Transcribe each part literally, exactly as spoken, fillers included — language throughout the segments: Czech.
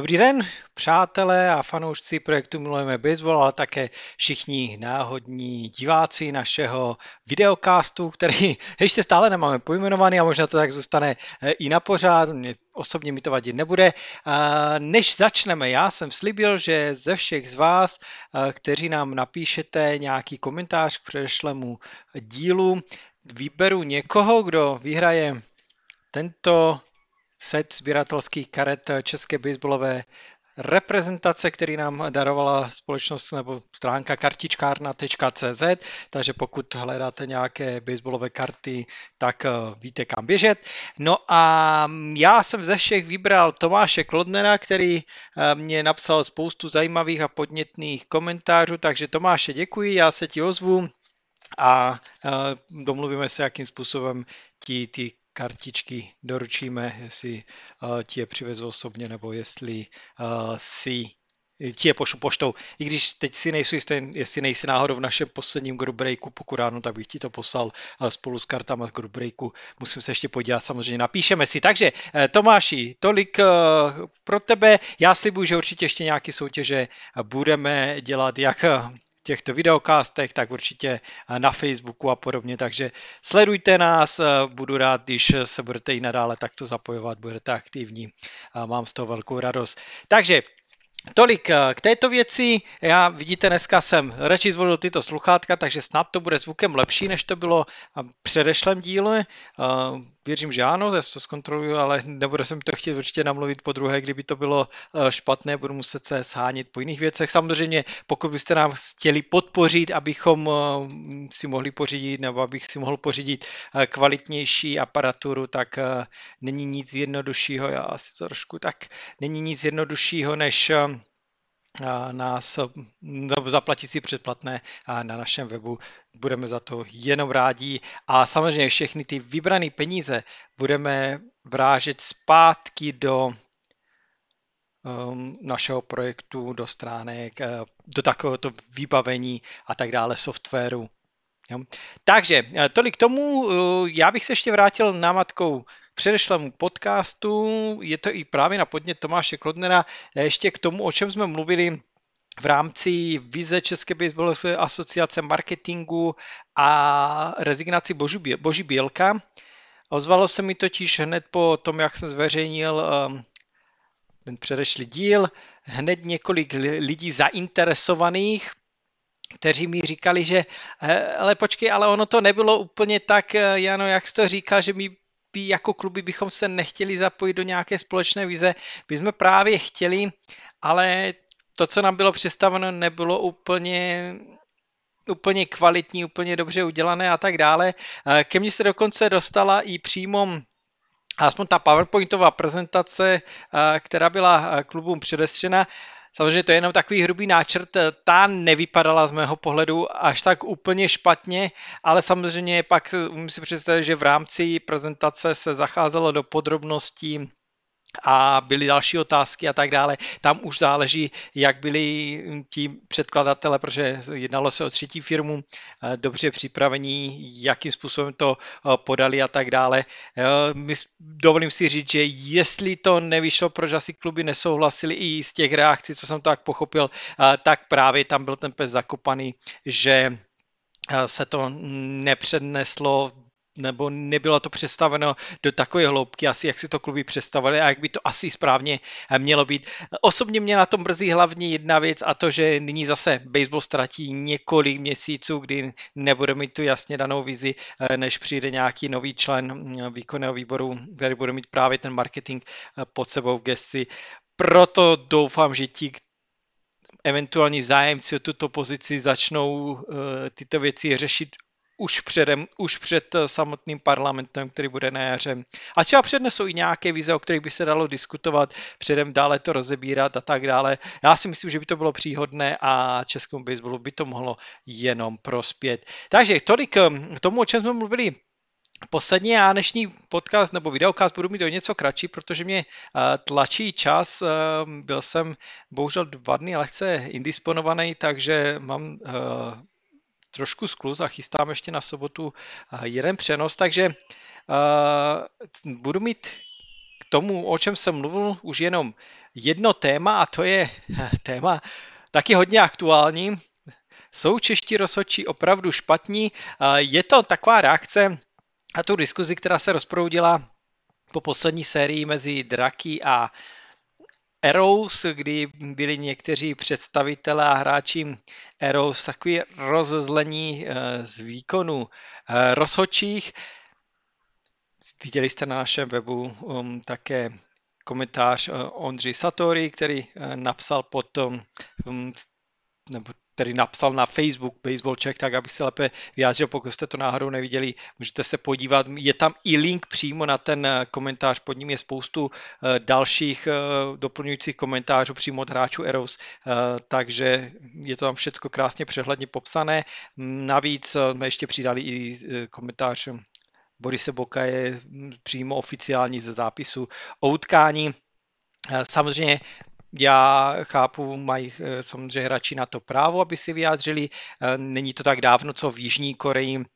Dobrý den, přátelé a fanoušci projektu Milujeme baseball, ale také všichni náhodní diváci našeho videocastu, který ještě stále nemáme pojmenovaný a možná to tak zůstane i na pořád. Mě, osobně mi to vadit nebude. Než začneme, já jsem slíbil, že ze všech z vás, kteří nám napíšete nějaký komentář k předešlému dílu, vyberu někoho, kdo vyhraje tento set sběratelských karet české baseballové reprezentace, který nám darovala společnost nebo stránka kartičkárna tečka cé zet, takže pokud hledáte nějaké baseballové karty, tak víte, kam běžet. No a já jsem ze všech vybral Tomáše Klodnera, který mě napsal spoustu zajímavých a podnětných komentářů, takže Tomáše, děkuji, já se ti ozvu a domluvíme se, jakým způsobem ti ty kartičky doručíme, jestli uh, ti je přivezu osobně, nebo jestli uh, si ti je pošlu poštou. I když teď si nejsou jistý, jestli nejsi náhodou v našem posledním group breaku, pokud ráno, tak bych ti to poslal uh, spolu s kartama z group breaku. Musím se ještě podívat, samozřejmě napíšeme si. Takže uh, Tomáši, tolik uh, pro tebe. Já slibuju, že určitě ještě nějaké soutěže budeme dělat, jak těchto videokastech, tak určitě na Facebooku a podobně, takže sledujte nás, budu rád, když se budete i nadále takto zapojovat, budete aktivní a mám z toho velkou radost. Takže tolik k této věci. Já vidíte, dneska jsem radši zvolil tyto sluchátka, takže snad to bude zvukem lepší, než to bylo v předešlém díle. Věřím, že ano, já to zkontroluju, ale nebudu jsem to chtít určitě namluvit po druhé, kdyby to bylo špatné, budu muset se shánit po jiných věcech. Samozřejmě, pokud byste nám chtěli podpořit, abychom si mohli pořídit, nebo abych si mohl pořídit kvalitnější aparaturu, tak není nic jednoduššího, já asi to trošku tak, není nic jednoduššího, než nás zaplatit si předplatné na našem webu. Budeme za to jenom rádi a samozřejmě všechny ty vybrané peníze budeme vrážet zpátky do našeho projektu, do stránek, do takovéhoto vybavení a tak dále, softwaru. Takže tolik tomu, já bych se ještě vrátil námatkou předešlému podcastu, je to i právě na podnět Tomáše Klodnera, ještě k tomu, o čem jsme mluvili v rámci vize České baseballové asociace marketingu a rezignaci Boží Bělka. Ozvalo se mi totiž hned po tom, jak jsem zveřejnil ten předešlý díl, hned několik lidí zainteresovaných, kteří mi říkali, že ale počkej, ale ono to nebylo úplně tak, Jano, jak jsi to říkal, že my jako kluby bychom se nechtěli zapojit do nějaké společné vize. My jsme právě chtěli, ale to, co nám bylo představeno, nebylo úplně, úplně kvalitní, úplně dobře udělané a tak dále. Ke mně se dokonce dostala i přímo aspoň ta PowerPointová prezentace, která byla klubům předestřena. Samozřejmě to je jenom takový hrubý náčrt, ta nevypadala z mého pohledu až tak úplně špatně, ale samozřejmě pak umím si představit, že v rámci prezentace se zacházelo do podrobností a byly další otázky a tak dále. Tam už záleží, jak byli ti předkladatele, protože jednalo se o třetí firmu, dobře připravení, jakým způsobem to podali a tak dále. Dovolím si říct, že jestli to nevyšlo, proč asi kluby nesouhlasili i z těch reakcí, co jsem to tak pochopil, tak právě tam byl ten pes zakopaný, že se to nepředneslo nebo nebylo to představeno do takové hloubky, asi jak si to kluby představili a jak by to asi správně mělo být. Osobně mě na tom mrzí hlavně jedna věc a to, že nyní zase baseball ztratí několik měsíců, kdy nebude mít tu jasně danou vizi, než přijde nějaký nový člen výkonného výboru, který bude mít právě ten marketing pod sebou v gesci. Proto doufám, že ti eventuální zájemci o tuto pozici začnou tyto věci řešit už, předem, už před samotným parlamentem, který bude na jaře. A třeba přednesou i nějaké vize, o kterých by se dalo diskutovat, předem dále to rozebírat a tak dále. Já si myslím, že by to bylo příhodné a českému baseballu by to mohlo jenom prospět. Takže tolik k tomu, o čem jsme mluvili posledně, a dnešní podcast nebo videokast budu mít o něco kratší, protože mě tlačí čas. Byl jsem bohužel dva dny lehce indisponovaný, takže mám trošku skluz a chystám ještě na sobotu jeden přenos, takže uh, budu mít k tomu, o čem jsem mluvil, už jenom jedno téma a to je téma taky hodně aktuální. Jsou čeští rozhodčí opravdu špatní? Je to taková reakce na tu diskuzi, která se rozproudila po poslední sérii mezi Draky a Arrows, kdy byli někteří představitelé a hráči Arrows takový rozezlení z výkonu rozhodčích. Viděli jste na našem webu um, také komentář uh, Ondřej Satori, který uh, napsal potom, um, nebo který napsal na Facebook Baseball Czech, tak abych se lépe vyjádřil, pokud jste to náhodou neviděli, můžete se podívat, je tam i link přímo na ten komentář, pod ním je spoustu dalších doplňujících komentářů přímo od hráčů Arrows, takže je to tam všechno krásně přehledně popsané, navíc jsme ještě přidali i komentář Borise Boka je přímo oficiální ze zápisu o utkání. Samozřejmě já chápu, mají samozřejmě hráči na to právo, aby si vyjádřili. Není to tak dávno, co v Jižní Koreji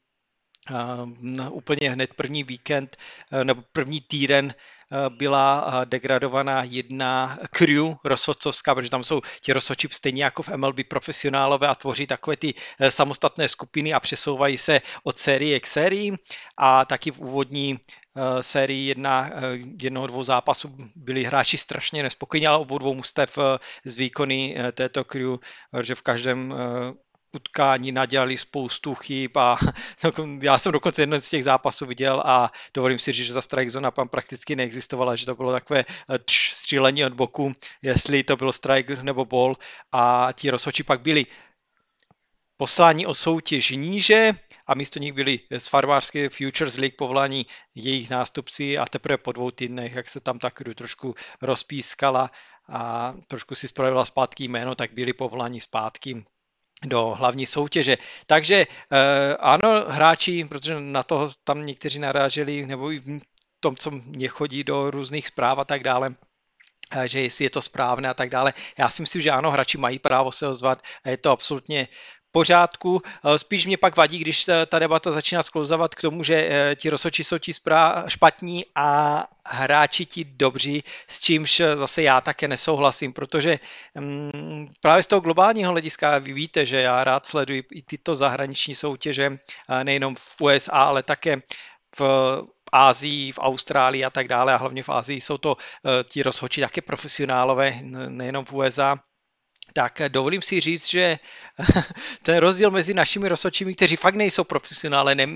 úplně hned první víkend nebo první týden byla degradovaná jedna crew rozhodcovská, protože tam jsou ti rozhodčí stejně jako v M L B profesionálové a tvoří takové ty samostatné skupiny a přesouvají se od série k sérii a taky v úvodní sérii jedna, jednoho dvou zápasů byli hráči strašně nespokojení, ale obou dvou mužstev z výkony této crew, že v každém utkání nadělali spoustu chyb a já jsem dokonce jeden z těch zápasů viděl a dovolím si říct, že za strike zone tam prakticky neexistovala, že to bylo takové tš, střílení od boku, jestli to bylo strike nebo ball a ti rozhodčí pak byli poslání o soutěž níže a místo nich byli z farmářské Futures League povolání jejich nástupci a teprve po dvou týdnech, jak se tam tak trošku rozpískala a trošku si spravila zpátky jméno, tak byli povoláni zpátky do hlavní soutěže. Takže eh, ano, hráči, protože na toho tam někteří naráželi, nebo i v tom, co mě chodí do různých zpráv a tak dále, že jestli je to správné a tak dále. Já si myslím, že ano, hráči mají právo se ozvat a je to absolutně pořádku. Spíš mě pak vadí, když ta debata začíná sklouzovat k tomu, že ti rozhodčí jsou ti špatní a hráči ti dobří, s čímž zase já také nesouhlasím, protože um, právě z toho globálního hlediska vy víte, že já rád sleduji i tyto zahraniční soutěže, nejenom v U S A, ale také v Asii, v Austrálii a tak dále a hlavně v Asii jsou to uh, ti rozhodčí také profesionálové, nejenom v U S A. Tak dovolím si říct, že ten rozdíl mezi našimi rozhodčími, kteří fakt nejsou profesionále ne,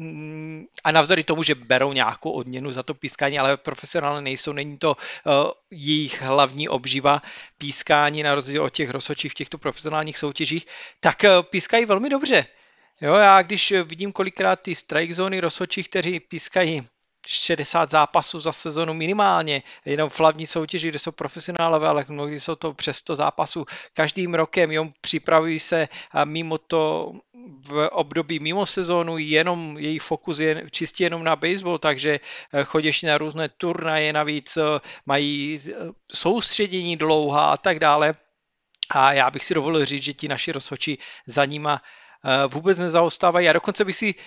a navzdory tomu, že berou nějakou odměnu za to pískání, ale profesionále nejsou, není to uh, jejich hlavní obživa pískání na rozdíl od těch rozhodčích v těchto profesionálních soutěžích, tak uh, pískají velmi dobře. Jo, já když vidím kolikrát ty strike zóny rozhodčích, kteří pískají šedesát zápasů za sezonu minimálně, jenom v hlavní soutěži, kde jsou profesionálové, ale mnohdy jsou to přes sto zápasů každým rokem, jo, připravují se a mimo to v období mimo sezónu, jenom jejich fokus je čistě jenom na baseball, takže chodí ještě na různé turnaje, navíc mají soustředění dlouhá a tak dále. A já bych si dovolil říct, že ti naši rozhodčí za nima vůbec nezaostávají. A dokonce bych si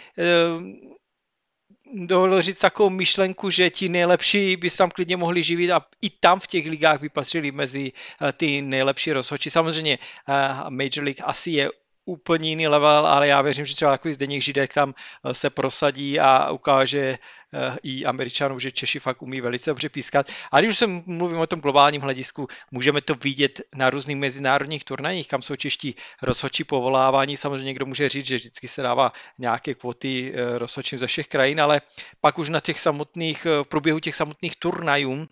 dovolil říct takovou myšlenku, že ti nejlepší by se tam klidně mohli živit a i tam v těch ligách by patřili mezi ty nejlepší rozhodčí. Samozřejmě Major League asi je úplně jiný level, ale já věřím, že třeba takový Zdeněk Židek tam se prosadí a ukáže i Američanům, že Češi fakt umí velice dobře pískat. A když se mluvím o tom globálním hledisku, můžeme to vidět na různých mezinárodních turnajích, kam jsou čeští rozhodčí povolávání. Samozřejmě někdo může říct, že vždycky se dává nějaké kvoty rozhodčím ze všech krajin, ale pak už na těch samotných, v průběhu těch samotných turnajů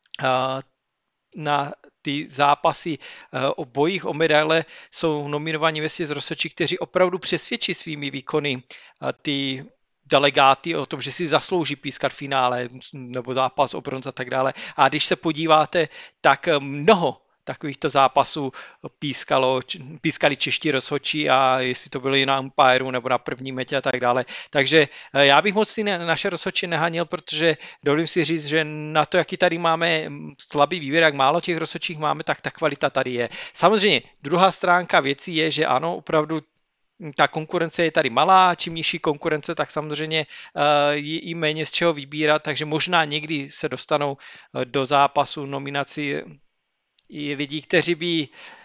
na ty zápasy o bojích o medaile jsou nominovaní vesměs rozhodčí, kteří opravdu přesvědčí svými výkony ty delegáty o tom, že si zaslouží pískat finále nebo zápas o bronz a tak dále. A když se podíváte, tak mnoho takovýchto zápasů pískalo, pískali čeští rozhodčí a jestli to bylo i na umpireu nebo na první metě a tak dále. Takže já bych moc ty naše rozhodčí nehanil, protože dovolím si říct, že na to, jaký tady máme slabý výběr, jak málo těch rozhodčích máme, tak ta kvalita tady je. Samozřejmě druhá stránka věcí je, že ano, opravdu ta konkurence je tady malá, čím nižší konkurence, tak samozřejmě je i méně z čeho vybírat, takže možná někdy se dostanou do zápasu nominací i lidi, kteří by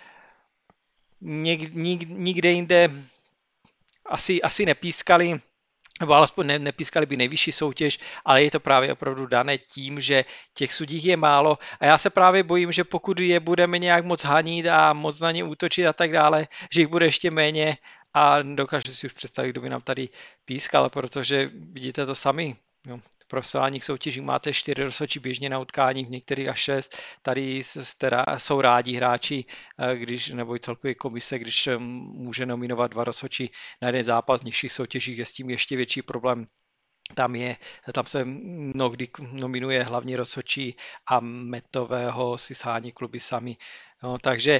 něk, nik, nikde jinde asi, asi nepískali, nebo alespoň ne, nepískali by nejvyšší soutěž, ale je to právě opravdu dané tím, že těch sudích je málo a já se právě bojím, že pokud je budeme nějak moc hanit a moc na ně útočit a tak dále, že jich bude ještě méně a dokážu si už představit, kdo by nám tady pískal, protože vidíte to sami. Jo. V profesionálních soutěžích máte čtyři rozhodčí běžně na utkání, v některých až šest. Tady jsou rádi hráči, když, nebo i celkově komise, když může nominovat dva rozhodčí na jeden zápas. V nižších soutěžích je s tím ještě větší problém. Tam, je, tam se mnohdy nominuje hlavní rozhodčí a metového si sání kluby sami. No, takže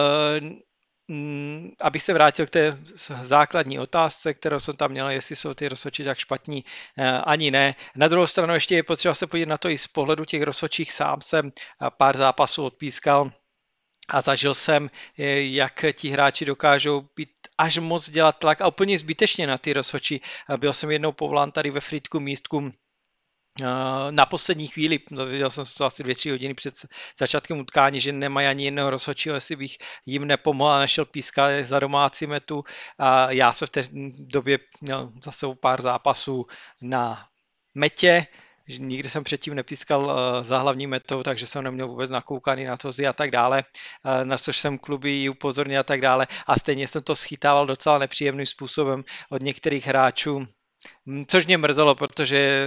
abych se vrátil k té základní otázce, kterou jsem tam měl, jestli jsou ty rozhodčí tak špatní, ani ne. Na druhou stranu ještě je potřeba se podívat na to i z pohledu těch rozhodčích. Sám jsem pár zápasů odpískal a zažil jsem, jak ti hráči dokážou být až moc dělat tlak a úplně zbytečně na ty rozhodčí. Byl jsem jednou povolán tady ve Frýdku místku na poslední chvíli, viděl jsem to asi dvě, tři hodiny před začátkem utkání, že nemají ani jednoho rozhodčího, jestli bych jim nepomohl a nešel pískat za domácí metu. A já jsem v té době měl zase pár zápasů na metě, nikdy jsem předtím nepískal za hlavní metou, takže jsem neměl vůbec nakoukaný na to zi a tak dále, na což jsem kluby upozornil a tak dále. A stejně jsem to schytával docela nepříjemným způsobem od některých hráčů, což mě mrzelo, protože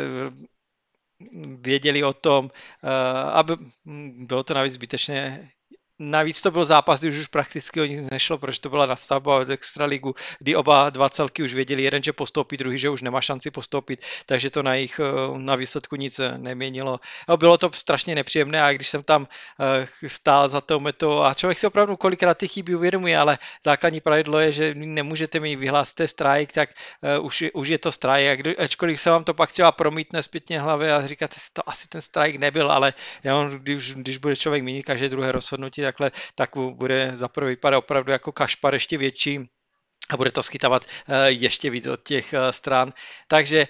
věděli o tom, aby bylo to navíc zbytečné. Navíc to byl zápas, kdy už, už prakticky o nic nešlo, protože to byla nastavba od Extraligu, kdy oba dva celky už věděli, jeden, že postoupí, druhý, že už nemá šanci postoupit, takže to na jejich na výsledku nic neměnilo. Bylo to strašně nepříjemné a když jsem tam stál za tou metou a člověk si opravdu kolikrát ty chyby uvědomuje, ale základní pravidlo je, že nemůžete mi vyhlásit strike, tak už, už je to strike, ačkoliv se vám to pak třeba promítne zpětně hlavě a říkáte si, to asi ten strike nebyl, ale když, když bude člověk mít každé druhé rozhodnutí, takhle, tak bude zaprvé vypadat opravdu jako kašpar ještě větší a bude to schytávat ještě víc od těch stran. Takže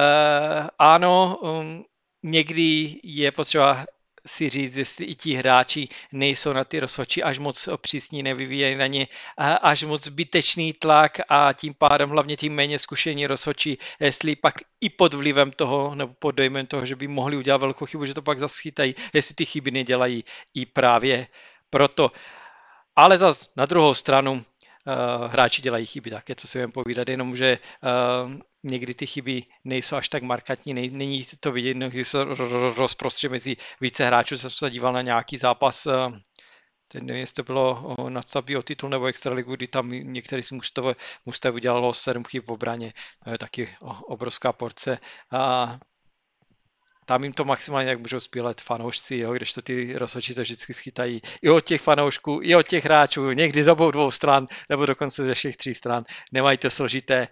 ano, někdy je potřeba si říct, jestli i ti hráči nejsou na ty rozhodčí až moc přísní, nevyvíjejí na ně až moc zbytečný tlak a tím pádem hlavně tím méně zkušení rozhodčí, jestli pak i pod vlivem toho nebo pod dojmem toho, že by mohli udělat velkou chybu, že to pak zaschytají, jestli ty chyby nedělají i právě proto. Ale zas na druhou stranu uh, hráči dělají chyby také, co si budeme povídat, jenom že uh, někdy ty chyby nejsou až tak markantní, nej, není to vidět, když se rozprostře mezi více hráčů, co se díval na nějaký zápas, uh, teď nevím, jestli to bylo na stavbě o titul nebo Extraligu, kdy tam některý si mužstev, mužstev udělalo sedm chyb v obraně, to je taky obrovská porce. Uh, Tam jim to maximálně jak můžou spílet fanoušci, jo, když to ty rozhodčí to vždycky schytají i od těch fanoušků, i od těch hráčů, někdy z obou dvou stran, nebo dokonce ze všech tří stran. Nemají to složité.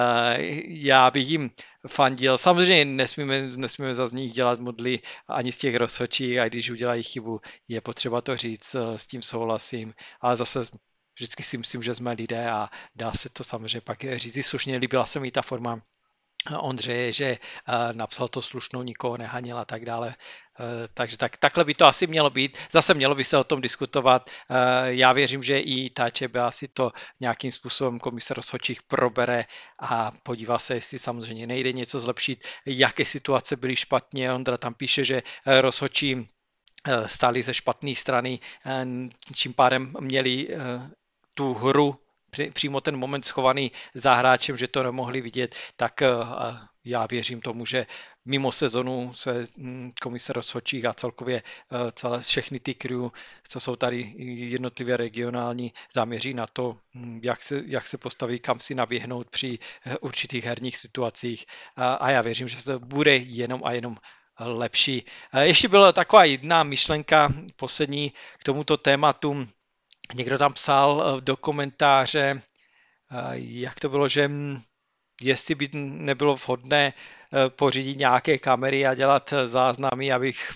Já bych jim fandil. Samozřejmě nesmíme, nesmíme za z nich dělat modly ani z těch rozhodčí, a když udělají chybu, je potřeba to říct, s tím souhlasím. Ale zase vždycky si myslím, že jsme lidé a dá se to samozřejmě pak říct. Slušně líbila se mi ta forma Ondřeje, že napsal to slušnou, nikoho nehanil a tak dále. Takže tak, takhle by to asi mělo být. Zase mělo by se o tom diskutovat. Já věřím, že i ČB asi to nějakým způsobem komise rozhodčích probere a podívá se, jestli samozřejmě nejde něco zlepšit, jaké situace byly špatně. Ondra tam píše, že rozhodčí stáli ze špatné strany, čím pádem měli tu hru přímo ten moment schovaný za hráčem, že to nemohli vidět, tak já věřím tomu, že mimo sezonu se komise rozhodčích a celkově celé všechny ty crew, co jsou tady jednotlivě regionální, zaměří na to, jak se, jak se postaví, kam si naběhnout při určitých herních situacích a já věřím, že to bude jenom a jenom lepší. Ještě byla taková jedna myšlenka poslední k tomuto tématu. Někdo tam psal do komentáře, jak to bylo, že jestli by nebylo vhodné pořídit nějaké kamery a dělat záznamy, abych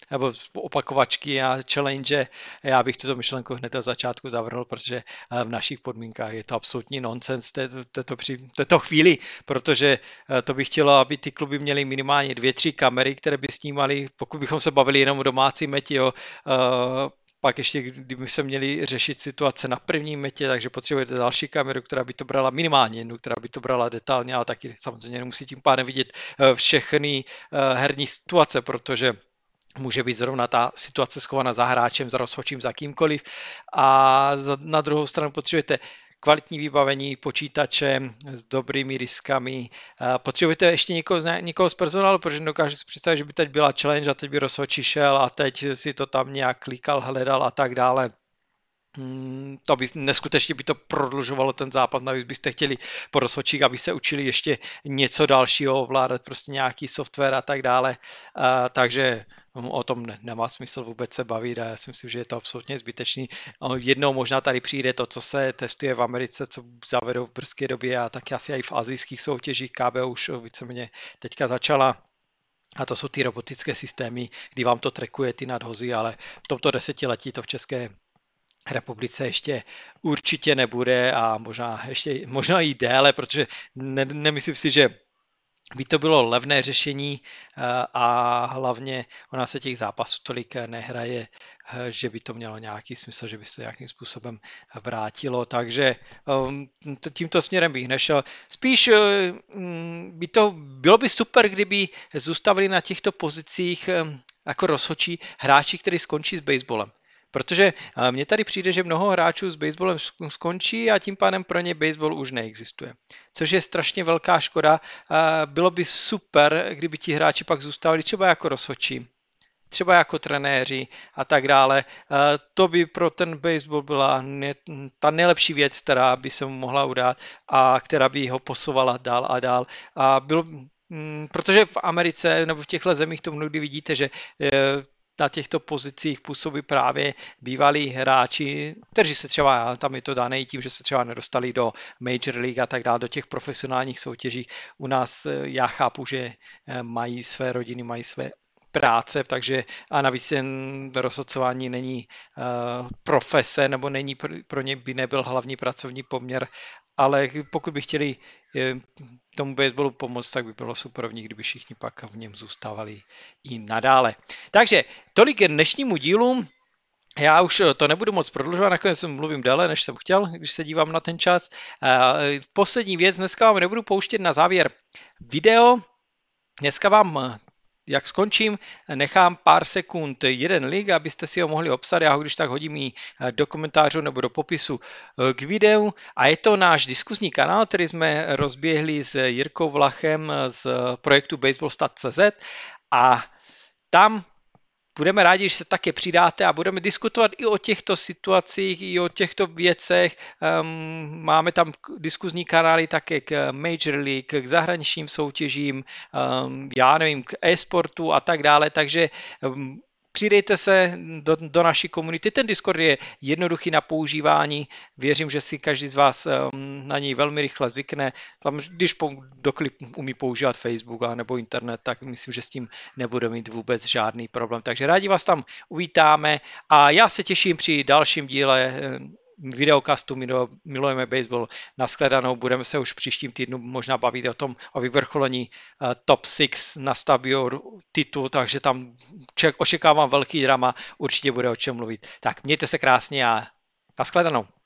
nebo opakovačky a challenge. Já bych tuto myšlenku hned od začátku zavrhl, protože v našich podmínkách je to absolutní nonsens této, této, při, této chvíli, protože to by chtělo, aby ty kluby měly minimálně dvě, tři kamery, které by snímaly, pokud bychom se bavili jenom o domácí meti, jo, pak ještě, kdyby se měli řešit situace na prvním metě, takže potřebujete další kameru, která by to brala minimálně jednu, která by to brala detailně, ale taky samozřejmě nemusí tím pádem vidět všechny herní situace, protože může být zrovna ta situace schovaná za hráčem, za rozhodčím, za kýmkoliv. A na druhou stranu potřebujete kvalitní vybavení počítače s dobrými diskami. Potřebujete ještě někoho, někoho z personálu, protože dokážu si představit, že by teď byla challenge a teď by rozhodčí šel a teď si to tam nějak klikal, hledal a tak dále. To by neskutečně by to prodlužovalo ten zápas, navíc byste chtěli po rozhodčích, aby se učili ještě něco dalšího, ovládat prostě nějaký software a tak dále, a, takže o tom nemá smysl vůbec se bavit a já si myslím, že je to absolutně zbytečný. Jednou možná tady přijde to, co se testuje v Americe, co zavedou v brzké době a taky asi i v asijských soutěžích, K B už víceméně teďka začala. A to jsou ty robotické systémy, kdy vám to trackuje ty nadhozy, ale v tomto desetiletí to v České republice ještě určitě nebude a možná ještě možná i déle, protože ne, nemyslím si, že by to bylo levné řešení a hlavně ona se těch zápasů tolik nehraje, že by to mělo nějaký smysl, že by se nějakým způsobem vrátilo, takže tímto směrem bych nešel. Spíš by to, bylo by super, kdyby zůstavili na těchto pozicích jako rozhodčí hráči, kteří skončí s baseballem. Protože mně tady přijde, že mnoho hráčů s baseballem skončí a tím pádem pro ně baseball už neexistuje. Což je strašně velká škoda. Bylo by super, kdyby ti hráči pak zůstávali třeba jako rozhodčí, třeba jako trenéři a tak dále. To by pro ten baseball byla ta nejlepší věc, která by se mu mohla udát a která by ho posouvala dál a dál. A bylo, protože v Americe nebo v těchto zemích to mnohdy vidíte, že na těchto pozicích působí právě bývalí hráči, kteří se třeba, tam je to dané tím, že se třeba nedostali do Major League a tak dále, do těch profesionálních soutěží. U nás já chápu, že mají své rodiny, mají své práce, takže a navíc jen rozhodcování není uh, profese, nebo není pro ně by nebyl hlavní pracovní poměr, ale pokud by chtěli tomu baseballu pomoct, tak by bylo super, kdyby všichni pak v něm zůstávali i nadále. Takže tolik k dnešnímu dílu. Já už to nebudu moc prodlužovat, nakonec mluvím déle, než jsem chtěl, když se dívám na ten čas. Poslední věc, dneska vám nebudu pouštět na závěr video. Dneska vám, jak skončím, nechám pár sekund jeden link, abyste si ho mohli obsat. Já ho když tak hodím i do komentářů nebo do popisu k videu. A je to náš diskuzní kanál, který jsme rozběhli s Jirkou Vlachem z projektu baseballstat tečka cé zet a tam budeme rádi, že se také přidáte a budeme diskutovat i o těchto situacích, i o těchto věcech. Um, máme tam diskuzní kanály také k Major League, k zahraničním soutěžím, um, já nevím, k e-sportu a tak dále, takže um, přidejte se do, do naší komunity. Ten Discord je jednoduchý na používání. Věřím, že si každý z vás um, na něj velmi rychle zvykne. Tam, když dokoliv umí používat Facebook a nebo internet, tak myslím, že s tím nebude mít vůbec žádný problém. Takže rádi vás tam uvítáme a já se těším při dalším díle videokastu Milujeme baseball. Nashledanou, budeme se už příštím týdnu možná bavit o tom, o vyvrcholení uh, top šest na Stabio titul, takže tam ček, očekávám velký drama, určitě bude o čem mluvit. Tak mějte se krásně a nashledanou.